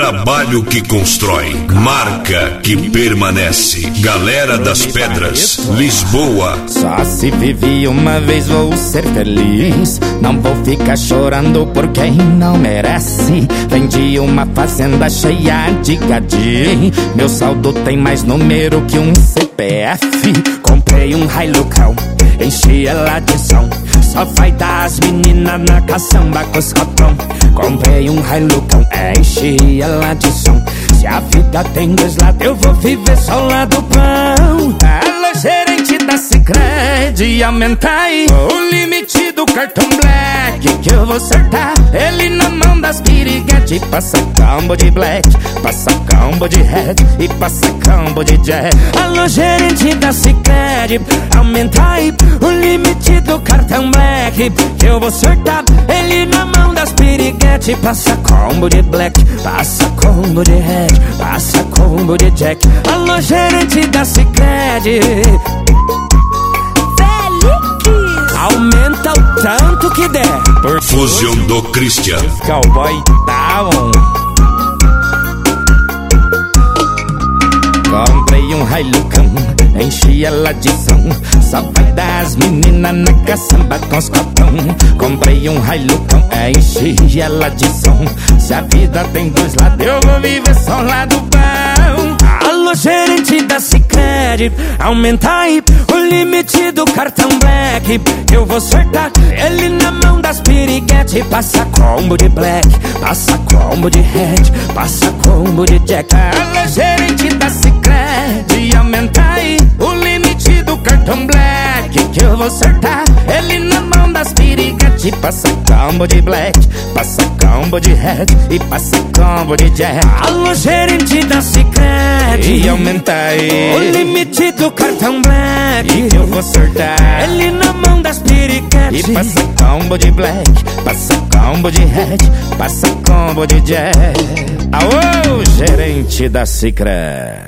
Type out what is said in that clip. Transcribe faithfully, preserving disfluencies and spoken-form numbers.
Trabalho que constrói, marca que permanece. Galera das Pedras, Lisboa. Só se vive uma vez, vou ser feliz. Não vou ficar chorando por quem não merece. Vendi uma fazenda cheia de gadi. Meu saldo tem mais número que um C P F. Comprei um Hilucão, enchi ela de som. Só vai dar as meninas na caçamba com os cotão. Comprei um Hilucão, enchi ela de som. Se a vida tem dois lados, eu vou viver só o lado pão. Alô, gerente da Sicredi, aumenta aí o limite do cartão black, que eu vou acertar ele na mão das piriguete. Passa combo de black, passa combo de red e passa combo de jack. Alô, gerente da Sicredi, aumenta aí o limite do cartão black, que eu vou acertar ele na mão das piriguete. Passa combo de black, passa combo de red, passa combo de jack. Alô, gerente da Sicredi, aumenta o tanto que der. Por Fusion do Christian, Cowboy Down. Comprei um Hilucão, enchi ela de som. Só vai dar as meninas na caçamba com os cotão. Comprei um Hilucão, enchi ela de som. Se a vida tem dois lados, eu vou viver só o lado bom. Alô, gerente da Sicredi, aumenta aí o limite do cartão black, eu vou acertar ele na mão das piriguete. Passa combo de black, passa combo de red, passa combo de jack. Alô, gerente da Sicredi, aumenta aí o limite do cartão black, que eu vou acertar ele na mão das piriguete. Passa combo de black, passa combo de red e passa combo de jack. Alô, gerente da Sicredi, e aumenta aí o limite do cartão black, que eu vou acertar ele na mão das piriguete. E passa combo de black, passa combo de red, passa combo de jack. Aô, gerente da Sicredi.